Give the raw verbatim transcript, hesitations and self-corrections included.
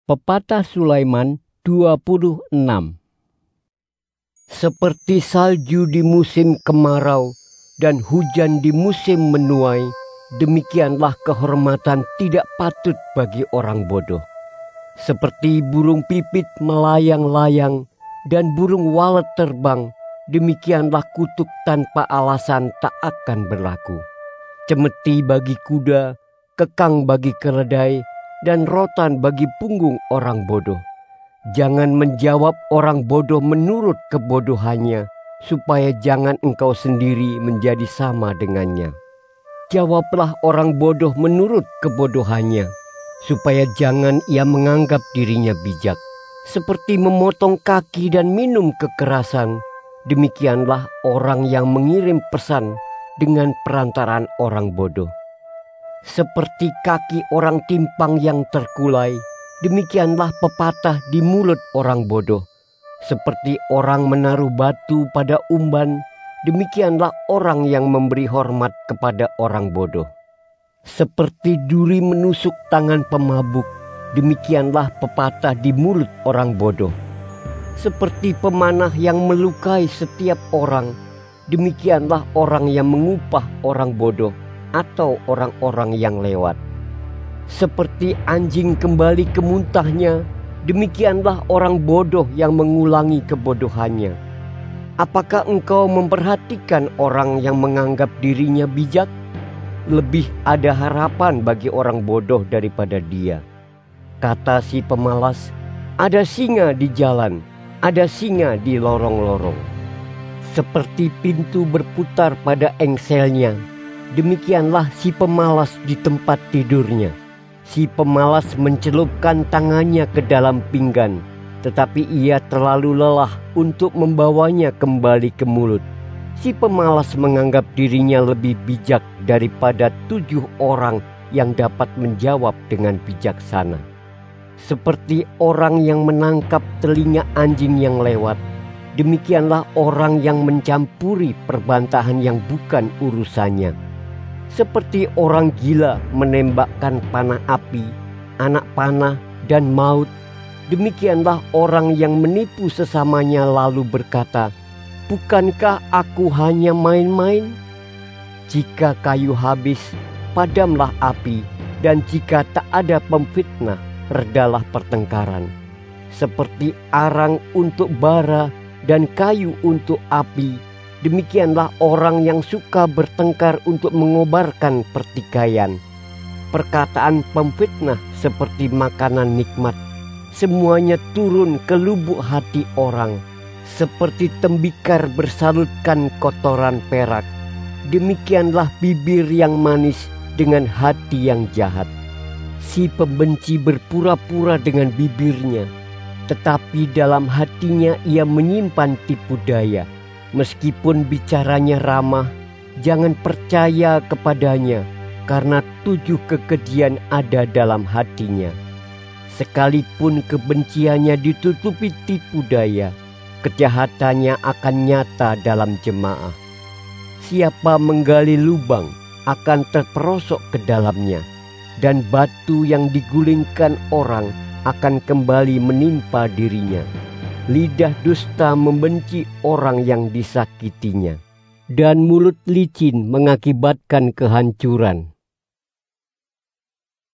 Pepatah Sulaiman dua puluh enam. Seperti salju di musim kemarau dan hujan di musim menuai, demikianlah kehormatan tidak patut bagi orang bodoh. Seperti burung pipit melayang-layang dan burung walet terbang, demikianlah kutuk tanpa alasan tak akan berlaku. Cemeti bagi kuda, kekang bagi keledai, dan rotan bagi punggung orang bodoh. Jangan menjawab orang bodoh menurut kebodohannya, supaya jangan engkau sendiri menjadi sama dengannya. Jawablah orang bodoh menurut kebodohannya, supaya jangan ia menganggap dirinya bijak. Seperti memotong kaki dan minum kekerasan, demikianlah orang yang mengirim pesan dengan perantaraan orang bodoh. Seperti kaki orang timpang yang terkulai, demikianlah pepatah di mulut orang bodoh. Seperti orang menaruh batu pada umban, demikianlah orang yang memberi hormat kepada orang bodoh. Seperti duri menusuk tangan pemabuk, demikianlah pepatah di mulut orang bodoh. Seperti pemanah yang melukai setiap orang, demikianlah orang yang mengupah orang bodoh atau orang-orang yang lewat. Seperti anjing kembali ke muntahnya, demikianlah orang bodoh yang mengulangi kebodohannya. Apakah engkau memperhatikan orang yang menganggap dirinya bijak? Lebih ada harapan bagi orang bodoh daripada dia. Kata si pemalas, ada singa di jalan, ada singa di lorong-lorong. Seperti pintu berputar pada engselnya, demikianlah si pemalas di tempat tidurnya. Si pemalas mencelupkan tangannya ke dalam pinggan, tetapi ia terlalu lelah untuk membawanya kembali ke mulut. Si pemalas menganggap dirinya lebih bijak daripada tujuh orang yang dapat menjawab dengan bijaksana. Seperti orang yang menangkap telinga anjing yang lewat, demikianlah orang yang mencampuri perbantahan yang bukan urusannya. Seperti orang gila menembakkan panah api, anak panah, dan maut, demikianlah orang yang menipu sesamanya lalu berkata, bukankah aku hanya main-main? Jika kayu habis, padamlah api, dan jika tak ada pemfitnah, redalah pertengkaran. Seperti arang untuk bara dan kayu untuk api, demikianlah orang yang suka bertengkar untuk mengobarkan pertikaian. Perkataan pemfitnah seperti makanan nikmat, semuanya turun ke lubuk hati orang. Seperti tembikar bersalutkan kotoran perak, demikianlah bibir yang manis dengan hati yang jahat. Si pembenci berpura-pura dengan bibirnya, tetapi dalam hatinya ia menyimpan tipu daya. Meskipun bicaranya ramah, jangan percaya kepadanya, karena tujuh kekejian ada dalam hatinya. Sekalipun kebenciannya ditutupi tipu daya, kejahatannya akan nyata dalam jemaah. Siapa menggali lubang akan terperosok ke dalamnya, dan batu yang digulingkan orang akan kembali menimpa dirinya. Lidah dusta membenci orang yang disakitinya, dan mulut licin mengakibatkan kehancuran.